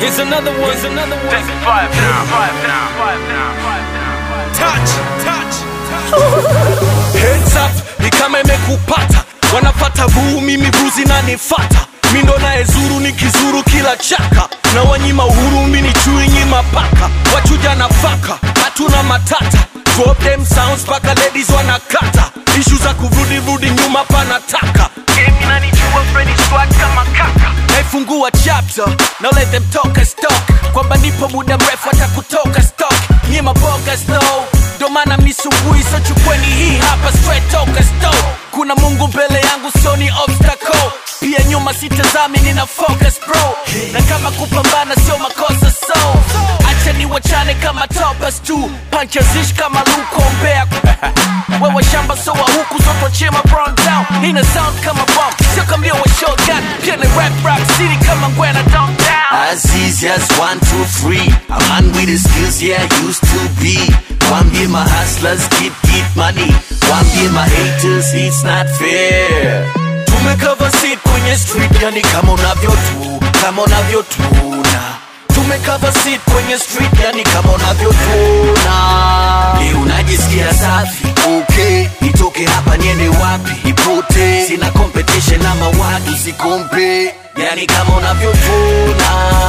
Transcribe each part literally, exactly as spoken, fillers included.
Here's another one, here's another one. Take five now, five now, five now, five now. Touch, touch, touch. Heads up, ni kama imekupata. Wanapata vuu, mimi vuzi na nifata. Mindo na ezuru ni kizuru kila chaka. Na wanyima uhuru mini chui nyima paka. Wachuja na faka, hatuna matata. Drop them sounds paka ladies wanakata. Ishu za kuvrudi vrudi nyuma panataka. Game inanijua Freddy swag kama kaka. Naifungua chapter, now let them talk and talk. Kwamba nipo muda mrefu hata kutoka stock. Nyima bogas no, ndo maana misumbui. So chukweni hii hapa straight toka stove. Kuna Mungu mbele yangu so ni obstacle. Pia nyuma sitazami nina focus bro. Na kama kupambana sio makosa so acha ni wachane kama toppers tu. Punches ish kama luko mbea. Wewe shamba so wa huku zoto chema brown down. Nina sound kama bomb, sio kambia wa shotgun. Pia na rap rap city kama ngwena downtown. As easy as one, two, three. A man with the skills, yeah, used to be. One be my hustlers, keep, keep money. One be my haters, it's not fair. Tumekava seat kwenye street, yani kama unavyotu, kama unavyotuna. Tumekava seat kwenye street, yani kama unavyotuna. Leo unajisikia safi, okay. Nitoke hapa niende wapi, nipote. Sina competition na mawadu, sikompe. Yani kama unavyotuna.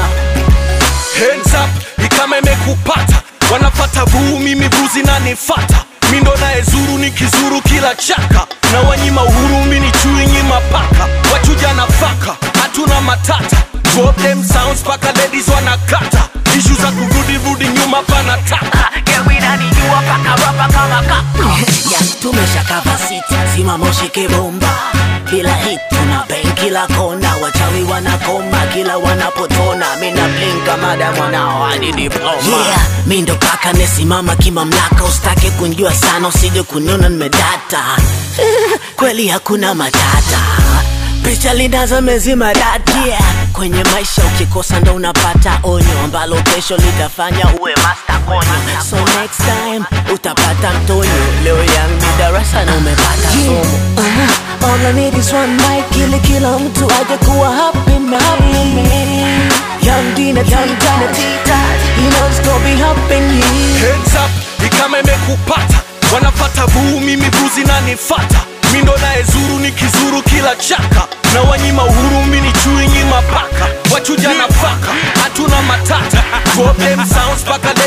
Hands up, ni kama imekupata. Wanapata vuu, mimi vuzi na nifata. Mindo na ezuru ni kizuru kila chaka. Na wanyima uhuru mini chui nyima paka. Wachuja na faka, hatuna matata. Drop them sounds paka ladies wanakata. Ishu za kuvrudi vrudi nyuma panataka. Game inanijua paka rapa kama kaka. Ya tumesha kava city, simama ushike bomba. Kila hit tuna bang kila kona. Wachawi wanakoma kila wanapotona. Mina blink kama damonao hadi diploma. Yeah, mindo kaka nesimama kimamlaka. Ustake kunjua sana usije kuniona nimedata. Kweli hakuna matata. Picha linaza mezima dati, yeah. Kwenye maisha ukikosa ndo unapata onyo ambalo kesho litafanya uwe master konyo. So next time utapata mtonyo. Leo yangu darasa na umepata somo. uh, All I need is one mic ili kila mtu aje kuwa happy man. Young Dina, young Dina, you know it's gonna be happening. Hands up, ni kama imekupata. Wanapata vuu, mimi vuzi na nifata. Mindo na ezuru ni kizuru kila chaka. Na wanyima uhuru mini chui nyima paka. Wachuja na faka, hatuna matata. Drop them sounds paka